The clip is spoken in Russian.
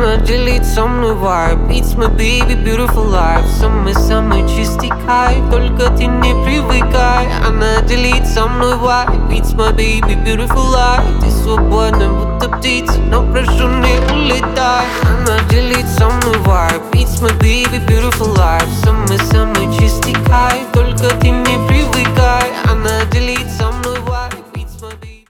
Она делит со мной vibe. It's my baby, beautiful life. Самый-самый чистый кайф, только ты не привыкай. Она делит со мной vibe. It's my baby, beautiful life. Ты свободна, будто птица, но прошу, не улетай. Она делит со мной vibe.